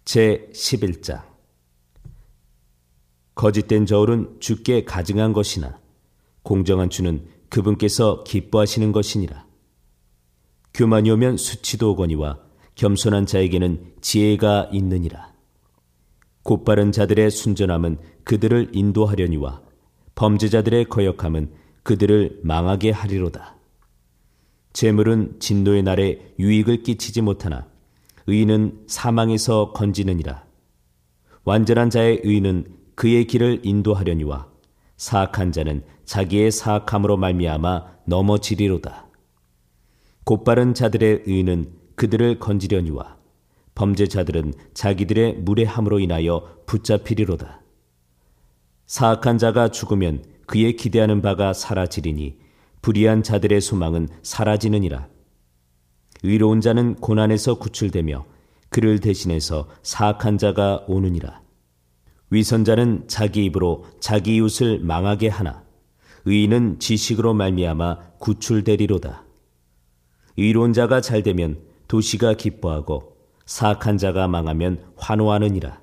제11장. 거짓된 저울은 주께 가증한 것이나 공정한 주는 그분께서 기뻐하시는 것이니라. 교만이 오면 수치도 오거니와 겸손한 자에게는 지혜가 있느니라. 곧바른 자들의 순전함은 그들을 인도하려니와 범죄자들의 거역함은 그들을 망하게 하리로다. 재물은 진노의 날에 유익을 끼치지 못하나 의인은 사망에서 건지느니라. 완전한 자의 의인은 그의 길을 인도하려니와 사악한 자는 자기의 사악함으로 말미암아 넘어지리로다. 곧바른 자들의 의인은 그들을 건지려니와 범죄자들은 자기들의 무례함으로 인하여 붙잡히리로다. 사악한 자가 죽으면 그의 기대하는 바가 사라지리니 불의한 자들의 소망은 사라지느니라. 의로운 자는 고난에서 구출되며 그를 대신해서 사악한 자가 오느니라. 위선자는 자기 입으로 자기 이웃을 망하게 하나 의인은 지식으로 말미암아 구출되리로다. 의로운 자가 잘되면 도시가 기뻐하고 사악한 자가 망하면 환호하느니라.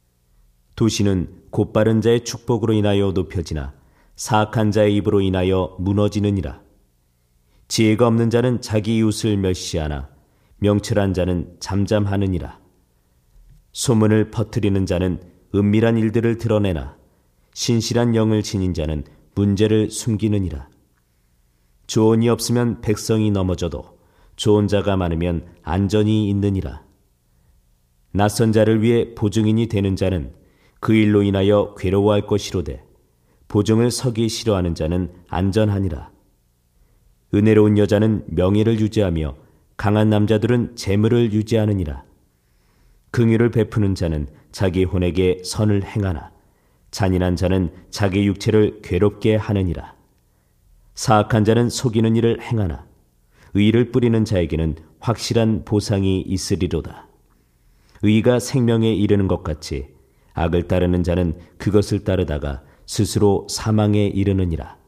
도시는 곧바른 자의 축복으로 인하여 높여지나 사악한 자의 입으로 인하여 무너지느니라. 지혜가 없는 자는 자기 이웃을 멸시하나 명철한 자는 잠잠하느니라. 소문을 퍼뜨리는 자는 은밀한 일들을 드러내나 신실한 영을 지닌 자는 문제를 숨기느니라. 조언이 없으면 백성이 넘어져도 좋은 자가 많으면 안전이 있느니라. 낯선 자를 위해 보증인이 되는 자는 그 일로 인하여 괴로워할 것이로되 보증을 서기 싫어하는 자는 안전하니라. 은혜로운 여자는 명예를 유지하며 강한 남자들은 재물을 유지하느니라. 긍휼을 베푸는 자는 자기 혼에게 선을 행하나 잔인한 자는 자기 육체를 괴롭게 하느니라. 사악한 자는 속이는 일을 행하나 의를 뿌리는 자에게는 확실한 보상이 있으리로다. 의가 생명에 이르는 것 같이 악을 따르는 자는 그것을 따르다가 스스로 사망에 이르느니라.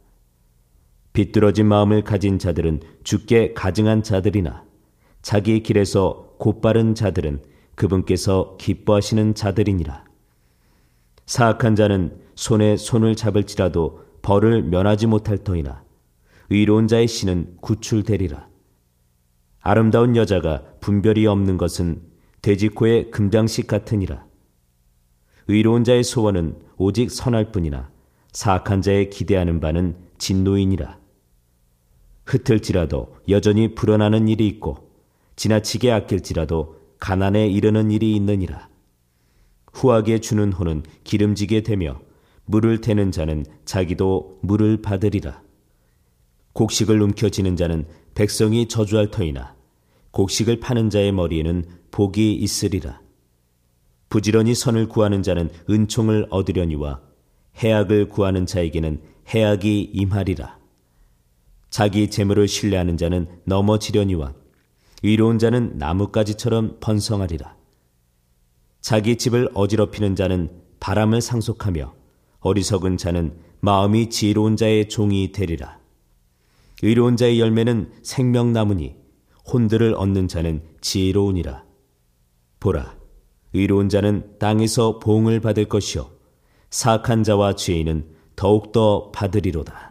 비뚤어진 마음을 가진 자들은 주께 가증한 자들이나 자기 길에서 곧바른 자들은 그분께서 기뻐하시는 자들이니라. 사악한 자는 손에 손을 잡을지라도 벌을 면하지 못할 터이나 의로운 자의 씨는 구출되리라. 아름다운 여자가 분별이 없는 것은 돼지코의 금장식 같으니라. 의로운 자의 소원은 오직 선할 뿐이나 사악한 자의 기대하는 바는 진노이니라. 흩을지라도 여전히 불어나는 일이 있고 지나치게 아낄지라도 가난에 이르는 일이 있느니라. 후하게 주는 혼은 기름지게 되며 물을 태는 자는 자기도 물을 받으리라. 곡식을 움켜쥐는 자는 백성이 저주할 터이나 곡식을 파는 자의 머리에는 복이 있으리라. 부지런히 선을 구하는 자는 은총을 얻으려니와 해악을 구하는 자에게는 해악이 임하리라. 자기 재물을 신뢰하는 자는 넘어지려니와 의로운 자는 나뭇가지처럼 번성하리라. 자기 집을 어지럽히는 자는 바람을 상속하며 어리석은 자는 마음이 지혜로운 자의 종이 되리라. 의로운 자의 열매는 생명나무니 혼들을 얻는 자는 지혜로우니라. 보라, 의로운 자는 땅에서 보응을 받을 것이요 사악한 자와 죄인은 더욱더 받으리로다.